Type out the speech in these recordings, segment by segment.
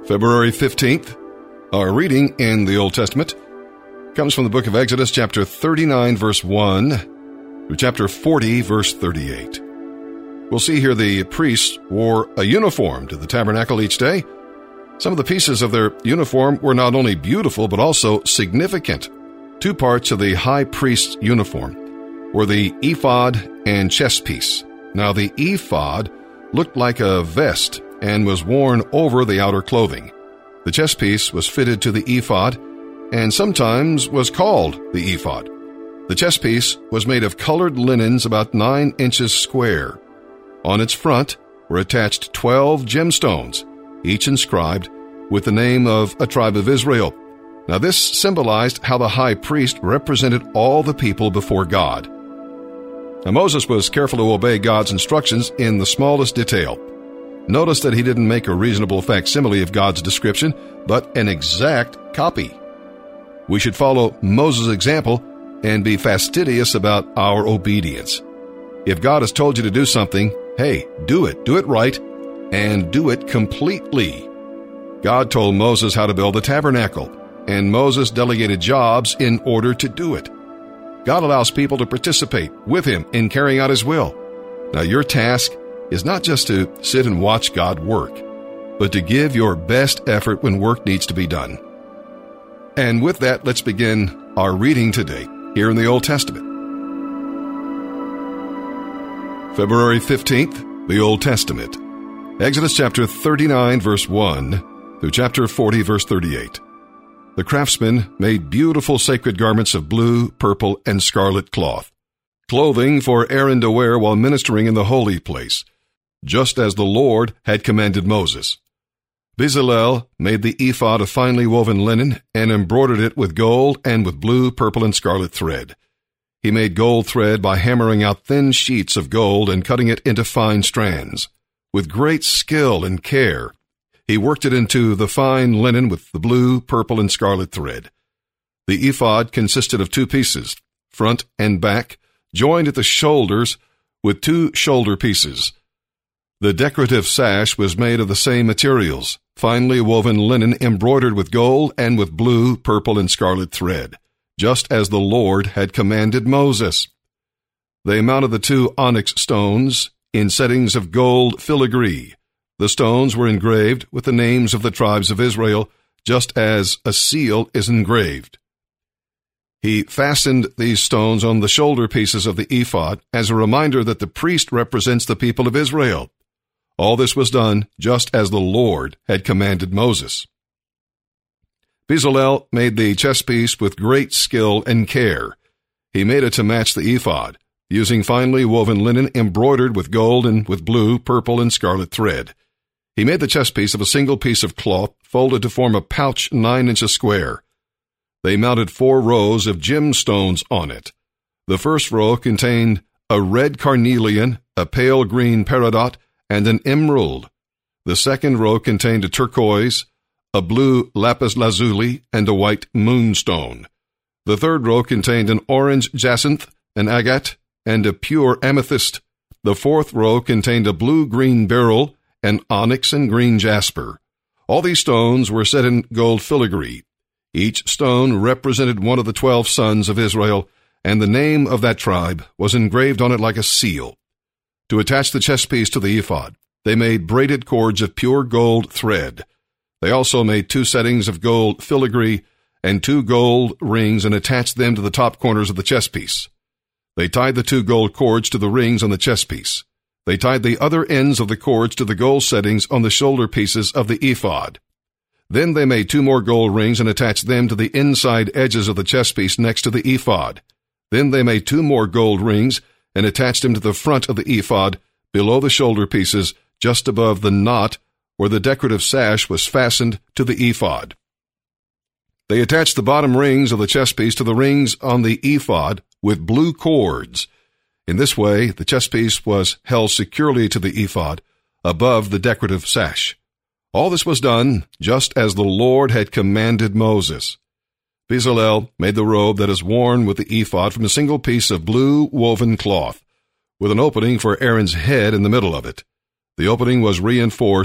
February 15th, our reading in the Old Testament comes from the book of Exodus, chapter 39, verse 1, through chapter 40, verse 38. We'll see here the priests wore a uniform to the tabernacle each day. Some of the pieces of their uniform were not only beautiful, but also significant. Two parts of the high priest's uniform were the ephod and chest piece. Now, the ephod looked like a vest and was worn over the outer clothing. The chest piece was fitted to the ephod and sometimes was called the ephod. The chest piece was made of colored linens about 9 inches square. On its front were attached 12 gemstones, each inscribed with the name of a tribe of Israel. Now, this symbolized how the high priest represented all the people before God. Now, Moses was careful to obey God's instructions in the smallest detail. Notice that he didn't make a reasonable facsimile of God's description, but an exact copy. We should follow Moses' example and be fastidious about our obedience. If God has told you to do something, hey, do it right, and do it completely. God told Moses how to build the tabernacle, and Moses delegated jobs in order to do it. God allows people to participate with him in carrying out his will. Now, your task is not just to sit and watch God work, but to give your best effort when work needs to be done. And with that, let's begin our reading today here in the Old Testament. February 15th, the Old Testament. Exodus chapter 39, verse 1, through chapter 40, verse 38. The craftsmen made beautiful sacred garments of blue, purple, and scarlet cloth, clothing for Aaron to wear while ministering in the holy place, just as the Lord had commanded Moses. Bezalel made the ephod of finely woven linen and embroidered it with gold and with blue, purple, and scarlet thread. He made gold thread by hammering out thin sheets of gold and cutting it into fine strands. With great skill and care, he worked it into the fine linen with the blue, purple, and scarlet thread. The ephod consisted of 2 pieces, front and back, joined at the shoulders with 2 shoulder pieces. The decorative sash was made of the same materials, finely woven linen embroidered with gold and with blue, purple, and scarlet thread, just as the Lord had commanded Moses. They mounted the 2 onyx stones in settings of gold filigree. The stones were engraved with the names of the tribes of Israel, just as a seal is engraved. He fastened these stones on the shoulder pieces of the ephod as a reminder that the priest represents the people of Israel. All this was done just as the Lord had commanded Moses. Bezalel made the chest piece with great skill and care. He made it to match the ephod, using finely woven linen embroidered with gold and with blue, purple, and scarlet thread. He made the chest piece of a single piece of cloth folded to form a pouch 9 inches square. They mounted 4 rows of gemstones on it. The first row contained a red carnelian, a pale green peridot, and an emerald. The second row contained a turquoise, a blue lapis lazuli, and a white moonstone. The third row contained an orange jacinth, an agate, and a pure amethyst. The fourth row contained a blue-green beryl, an onyx, and green jasper. All these stones were set in gold filigree. Each stone represented one of the 12 sons of Israel, and the name of that tribe was engraved on it like a seal. To attach the chest piece to the ephod, they made braided cords of pure gold thread. They also made 2 settings of gold filigree and 2 gold rings and attached them to the top corners of the chest piece. They tied the 2 gold cords to the rings on the chest piece. They tied the other ends of the cords to the gold settings on the shoulder pieces of the ephod. Then they made 2 more gold rings and attached them to the inside edges of the chest piece next to the ephod. Then they made 2 more gold rings and attached them to the front of the ephod, below the shoulder pieces, just above the knot where the decorative sash was fastened to the ephod. They attached the bottom rings of the chest piece to the rings on the ephod with blue cords. In this way, the chest piece was held securely to the ephod above the decorative sash. All this was done just as the Lord had commanded Moses. Bezalel made the robe that is worn with the ephod from a single piece of blue woven cloth, with an opening for Aaron's head in the middle of it. The opening was reinforced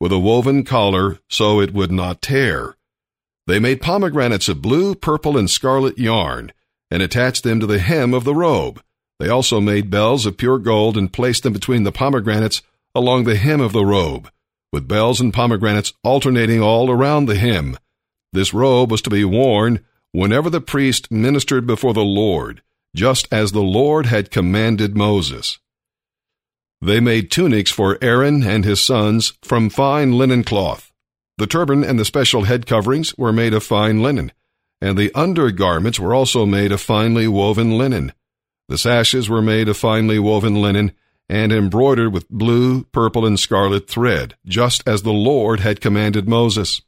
with a woven collar so it would not tear. They made pomegranates of blue, purple, and scarlet yarn, and attached them to the hem of the robe. They also made bells of pure gold and placed them between the pomegranates along the hem of the robe, with bells and pomegranates alternating all around the hem. This robe was to be worn whenever the priest ministered before the Lord, just as the Lord had commanded Moses. They made tunics for Aaron and his sons from fine linen cloth. The turban and the special head coverings were made of fine linen, and the undergarments were also made of finely woven linen. The sashes were made of finely woven linen and embroidered with blue, purple, and scarlet thread, just as the Lord had commanded Moses.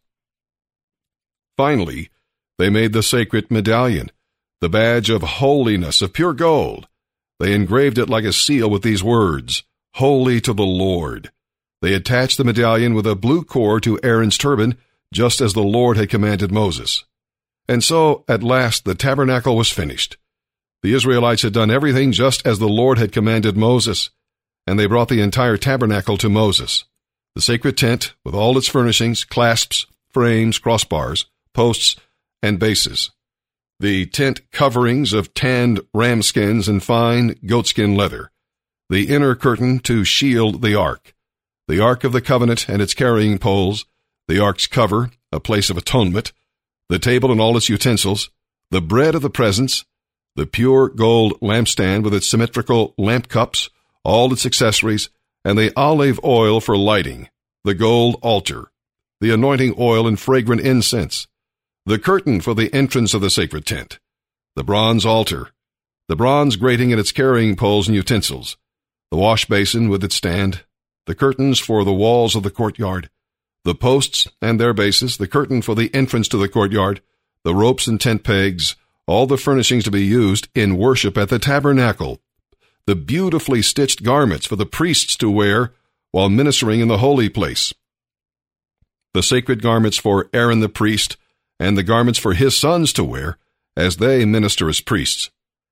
Finally, they made the sacred medallion, the badge of holiness of pure gold. They engraved it like a seal with these words, "Holy to the Lord." They attached the medallion with a blue cord to Aaron's turban, just as the Lord had commanded Moses. And so, at last, the tabernacle was finished. The Israelites had done everything just as the Lord had commanded Moses, and they brought the entire tabernacle to Moses. The sacred tent, with all its furnishings, clasps, frames, crossbars, posts, and bases. The tent coverings of tanned ram skins and fine goatskin leather. The inner curtain to shield the ark of the covenant and its carrying poles, the ark's cover, a place of atonement, the table and all its utensils, the bread of the presence, the pure gold lampstand with its symmetrical lamp cups, all its accessories, and the olive oil for lighting, the gold altar, the anointing oil and fragrant incense, the curtain for the entrance of the sacred tent, the bronze altar, the bronze grating and its carrying poles and utensils, the wash basin with its stand, the curtains for the walls of the courtyard, the posts and their bases, the curtain for the entrance to the courtyard, the ropes and tent pegs, all the furnishings to be used in worship at the tabernacle, the beautifully stitched garments for the priests to wear while ministering in the holy place, the sacred garments for Aaron the priest, and the garments for his sons to wear as they minister as priests.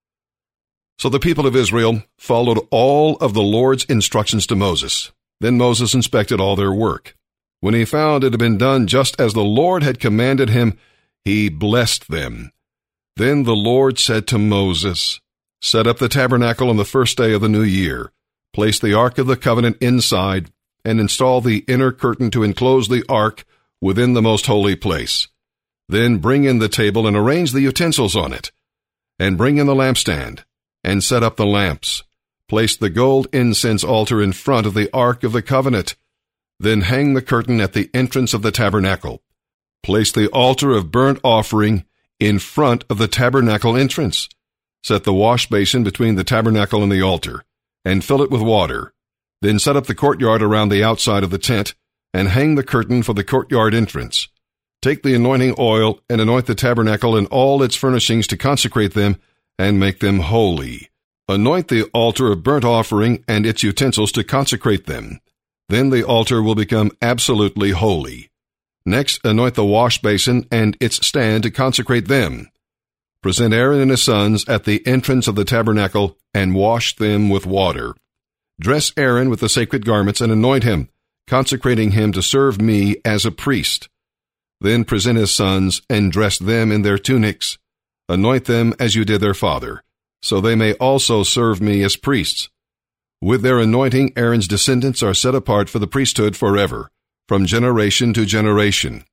So the people of Israel followed all of the Lord's instructions to Moses. Then Moses inspected all their work. When he found it had been done just as the Lord had commanded him, he blessed them. Then the Lord said to Moses, "Set up the tabernacle on the first day of the new year. Place the ark of the covenant inside, and install the inner curtain to enclose the ark within the most holy place. Then bring in the table and arrange the utensils on it. And bring in the lampstand, and set up the lamps. Place the gold incense altar in front of the ark of the covenant. Then hang the curtain at the entrance of the tabernacle. Place the altar of burnt offering in front of the tabernacle entrance. Set the wash basin between the tabernacle and the altar, and fill it with water. Then set up the courtyard around the outside of the tent, and hang the curtain for the courtyard entrance. Take the anointing oil and anoint the tabernacle and all its furnishings to consecrate them and make them holy. Anoint the altar of burnt offering and its utensils to consecrate them. Then the altar will become absolutely holy. Next, anoint the wash basin and its stand to consecrate them. Present Aaron and his sons at the entrance of the tabernacle and wash them with water. Dress Aaron with the sacred garments and anoint him, consecrating him to serve me as a priest. Then present his sons and dress them in their tunics. Anoint them as you did their father, so they may also serve me as priests. With their anointing, Aaron's descendants are set apart for the priesthood forever, from generation to generation.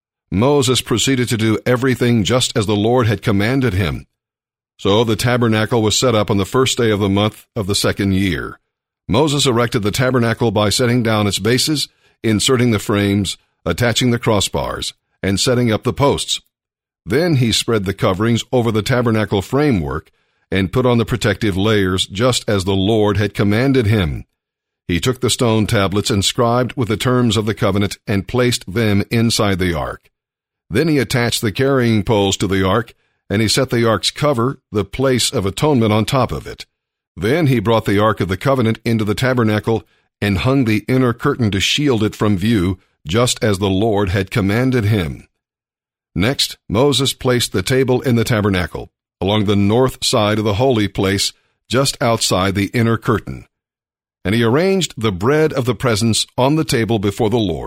Moses proceeded to do everything just as the Lord had commanded him. So the tabernacle was set up on the first day of the month of the second year. Moses erected the tabernacle by setting down its bases, inserting the frames, attaching the crossbars, and setting up the posts. Then he spread the coverings over the tabernacle framework and put on the protective layers just as the Lord had commanded him. He took the stone tablets inscribed with the terms of the covenant and placed them inside the ark. Then he attached the carrying poles to the ark, and he set the ark's cover, the place of atonement, on top of it. Then he brought the ark of the covenant into the tabernacle and hung the inner curtain to shield it from view, just as the Lord had commanded him. Next, Moses placed the table in the tabernacle, along the north side of the holy place, just outside the inner curtain. And he arranged the bread of the presence on the table before the Lord,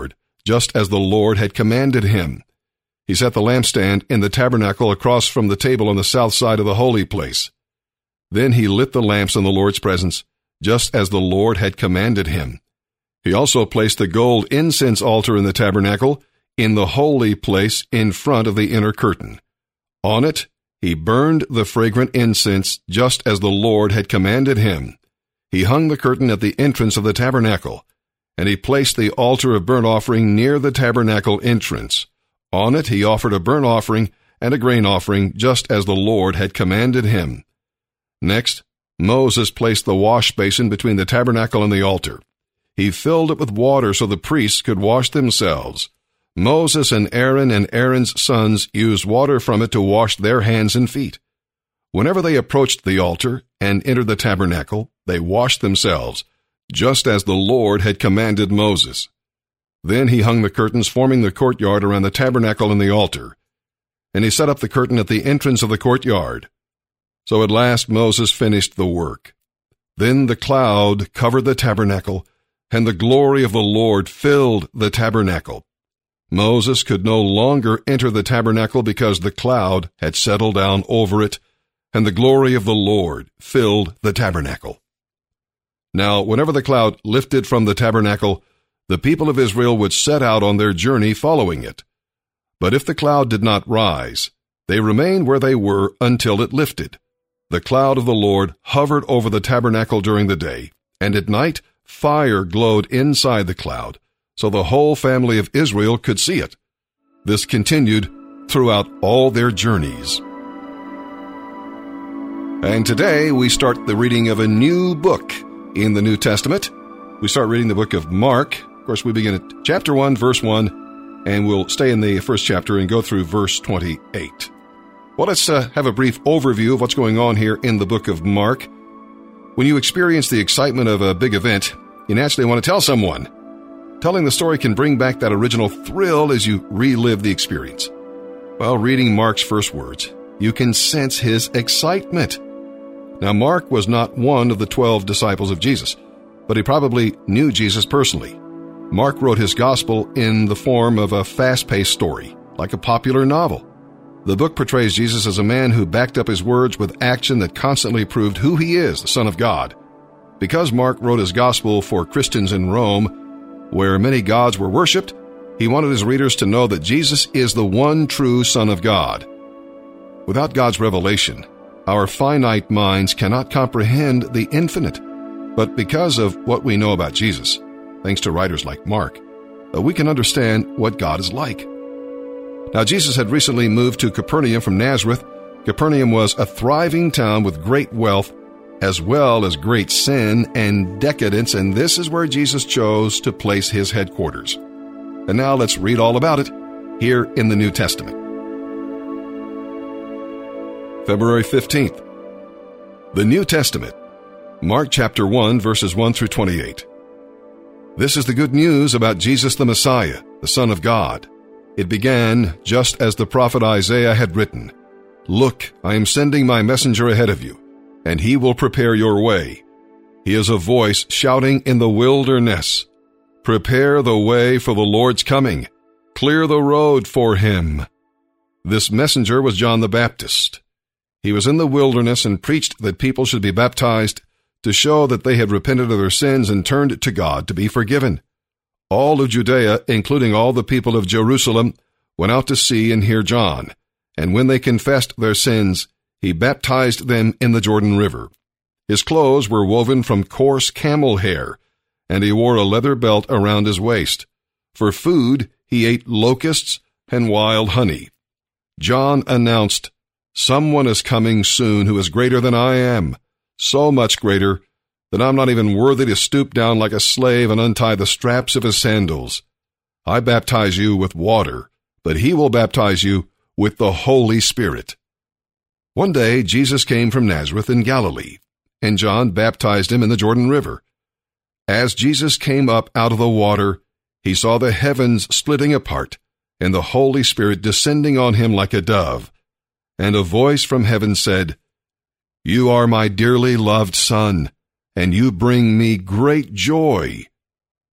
just as the Lord had commanded him. He set the lampstand in the tabernacle across from the table on the south side of the holy place. Then he lit the lamps in the Lord's presence, just as the Lord had commanded him. He also placed the gold incense altar in the tabernacle, in the holy place in front of the inner curtain. On it, he burned the fragrant incense, just as the Lord had commanded him. He hung the curtain at the entrance of the tabernacle, and he placed the altar of burnt offering near the tabernacle entrance. On it he offered a burnt offering and a grain offering, just as the Lord had commanded him. Next, Moses placed the wash basin between the tabernacle and the altar. He filled it with water so the priests could wash themselves. Moses and Aaron's sons used water from it to wash their hands and feet. Whenever they approached the altar and entered the tabernacle, they washed themselves, just as the Lord had commanded Moses. Then he hung the curtains forming the courtyard around the tabernacle and the altar, and he set up the curtain at the entrance of the courtyard. So at last Moses finished the work. Then the cloud covered the tabernacle, and the glory of the Lord filled the tabernacle. Moses could no longer enter the tabernacle because the cloud had settled down over it, and the glory of the Lord filled the tabernacle. Now, whenever the cloud lifted from the tabernacle, the people of Israel would set out on their journey following it. But if the cloud did not rise, they remained where they were until it lifted. The cloud of the Lord hovered over the tabernacle during the day, and at night fire glowed inside the cloud, so the whole family of Israel could see it. This continued throughout all their journeys. And today we start the reading of a new book in the New Testament. We start reading the book of Mark. Of course, we begin at chapter 1, verse 1, and we'll stay in the first chapter and go through verse 28. Well, let's have a brief overview of what's going on here in the book of Mark. When you experience the excitement of a big event, you naturally want to tell someone. Telling the story can bring back that original thrill as you relive the experience. While reading Mark's first words, you can sense his excitement. Now, Mark was not one of the 12 disciples of Jesus, but he probably knew Jesus personally. Mark wrote his gospel in the form of a fast-paced story, like a popular novel. The book portrays Jesus as a man who backed up his words with action that constantly proved who he is, the Son of God. Because Mark wrote his gospel for Christians in Rome, where many gods were worshipped, he wanted his readers to know that Jesus is the one true Son of God. Without God's revelation, our finite minds cannot comprehend the infinite. But because of what we know about Jesus, thanks to writers like Mark, we can understand what God is like. Now, Jesus had recently moved to Capernaum from Nazareth. Capernaum was a thriving town with great wealth, as well as great sin and decadence, and this is where Jesus chose to place his headquarters. And now let's read all about it here in the New Testament. February 15th. The New Testament. Mark chapter 1, verses 1 through 28. This is the good news about Jesus the Messiah, the Son of God. It began just as the prophet Isaiah had written, "Look, I am sending my messenger ahead of you, and he will prepare your way. He is a voice shouting in the wilderness, 'Prepare the way for the Lord's coming. Clear the road for him.'" This messenger was John the Baptist. He was in the wilderness and preached that people should be baptized to show that they had repented of their sins and turned to God to be forgiven. All of Judea, including all the people of Jerusalem, went out to see and hear John, and when they confessed their sins, he baptized them in the Jordan River. His clothes were woven from coarse camel hair, and he wore a leather belt around his waist. For food, he ate locusts and wild honey. John announced, "Someone is coming soon who is greater than I am, so much greater that I'm not even worthy to stoop down like a slave and untie the straps of his sandals. I baptize you with water, but he will baptize you with the Holy Spirit." One day, Jesus came from Nazareth in Galilee, and John baptized him in the Jordan River. As Jesus came up out of the water, he saw the heavens splitting apart, and the Holy Spirit descending on him like a dove. And a voice from heaven said, "You are my dearly loved Son, and you bring me great joy."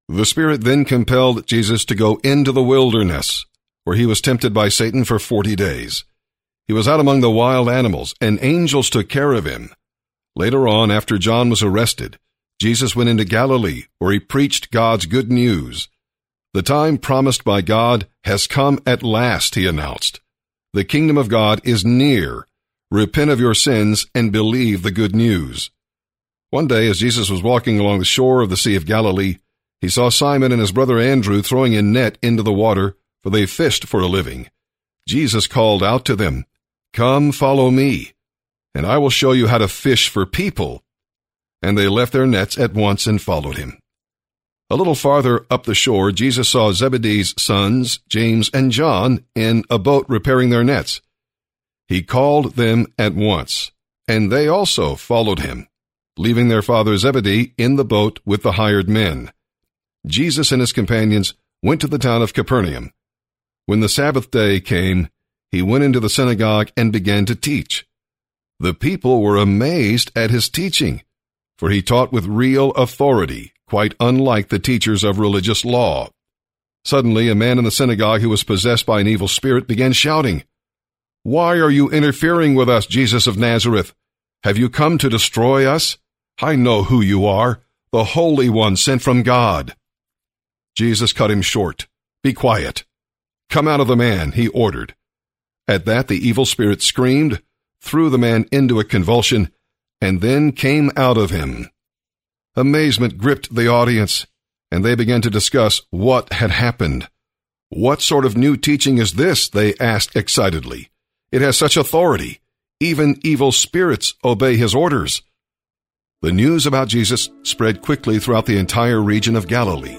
The Spirit then compelled Jesus to go into the wilderness, where he was tempted by Satan for 40 days. He was out among the wild animals, and angels took care of him. Later on, after John was arrested, Jesus went into Galilee, where he preached God's good news. The time promised by God has come at last, he announced. The kingdom of God is near. Repent of your sins and believe the good news. One day, as Jesus was walking along the shore of the Sea of Galilee, he saw Simon and his brother Andrew throwing a net into the water, for they fished for a living. Jesus called out to them, "Come, follow me, and I will show you how to fish for people." And they left their nets at once and followed him. A little farther up the shore, Jesus saw Zebedee's sons, James and John, in a boat repairing their nets. He called them at once, and they also followed him, leaving their father Zebedee in the boat with the hired men. Jesus and his companions went to the town of Capernaum. When the Sabbath day came, he went into the synagogue and began to teach. The people were amazed at his teaching, for he taught with real authority, quite unlike the teachers of religious law. Suddenly, a man in the synagogue who was possessed by an evil spirit began shouting, "Why are you interfering with us, Jesus of Nazareth? Have you come to destroy us? I know who you are, the Holy One sent from God." Jesus cut him short. "Be quiet. Come out of the man," he ordered. At that, the evil spirit screamed, threw the man into a convulsion, and then came out of him. Amazement gripped the audience, and they began to discuss what had happened. "What sort of new teaching is this?" they asked excitedly. "It has such authority. Even evil spirits obey his orders." The news about Jesus spread quickly throughout the entire region of Galilee.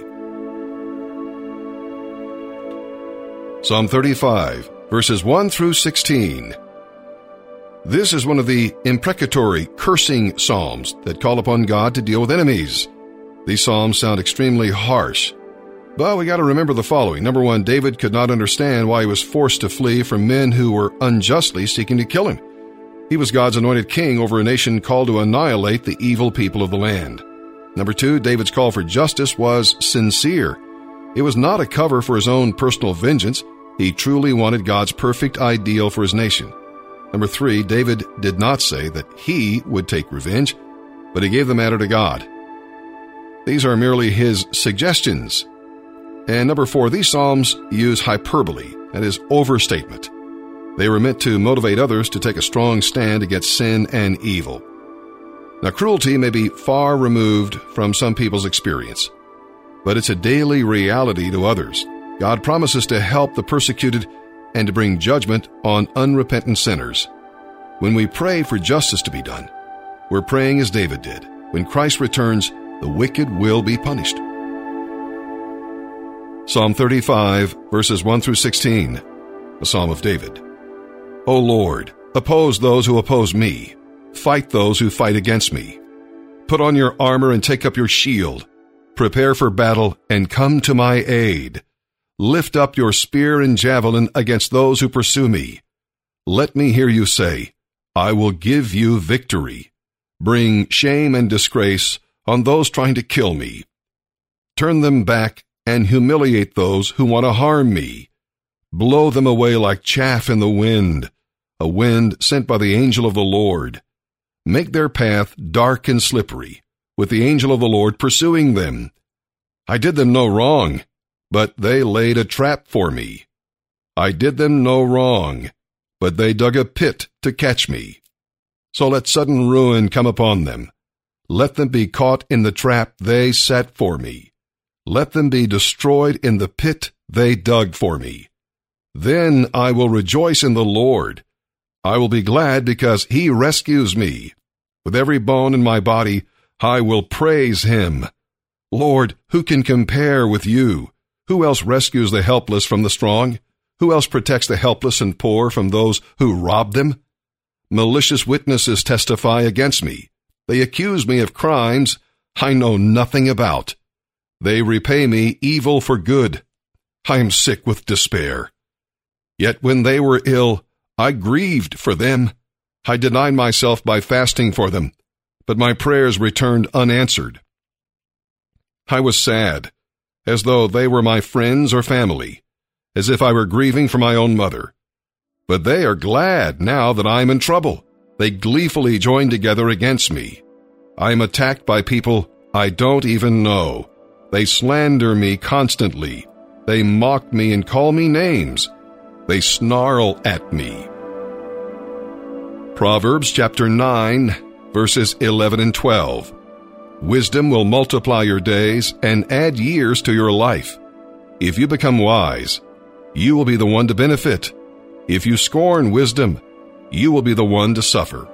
Psalm 35, verses 1 through 16. This is one of the imprecatory, cursing psalms that call upon God to deal with enemies. These psalms sound extremely harsh, but we got to remember the following. Number one, David could not understand why he was forced to flee from men who were unjustly seeking to kill him. He was God's anointed king over a nation called to annihilate the evil people of the land. Number two, David's call for justice was sincere. It was not a cover for his own personal vengeance. He truly wanted God's perfect ideal for his nation. Number three, David did not say that he would take revenge, but he gave the matter to God. These are merely his suggestions. And number four, these psalms use hyperbole, that is, overstatement. They were meant to motivate others to take a strong stand against sin and evil. Now, cruelty may be far removed from some people's experience, but it's a daily reality to others. God promises to help the persecuted and to bring judgment on unrepentant sinners. When we pray for justice to be done, we're praying as David did. When Christ returns, the wicked will be punished. Psalm 35, verses 1 through 16, a psalm of David. O Lord, oppose those who oppose me. Fight those who fight against me. Put on your armor and take up your shield. Prepare for battle and come to my aid. Lift up your spear and javelin against those who pursue me. Let me hear you say, I will give you victory. Bring shame and disgrace on those trying to kill me. Turn them back and humiliate those who want to harm me. Blow them away like chaff in the wind, a wind sent by the angel of the Lord. Make their path dark and slippery, with the angel of the Lord pursuing them. I did them no wrong, but they laid a trap for me. I did them no wrong, but they dug a pit to catch me. So let sudden ruin come upon them. Let them be caught in the trap they set for me. Let them be destroyed in the pit they dug for me. Then I will rejoice in the Lord. I will be glad because he rescues me. With every bone in my body, I will praise him. Lord, who can compare with you? Who else rescues the helpless from the strong? Who else protects the helpless and poor from those who rob them? Malicious witnesses testify against me. They accuse me of crimes I know nothing about. They repay me evil for good. I am sick with despair. Yet when they were ill, I grieved for them. I denied myself by fasting for them, but my prayers returned unanswered. I was sad, as though they were my friends or family, as if I were grieving for my own mother. But they are glad now that I am in trouble. They gleefully join together against me. I am attacked by people I don't even know. They slander me constantly. They mock me and call me names. They snarl at me. Proverbs chapter 9, verses 11 and 12. Wisdom will multiply your days and add years to your life. If you become wise, you will be the one to benefit. If you scorn wisdom, you will be the one to suffer.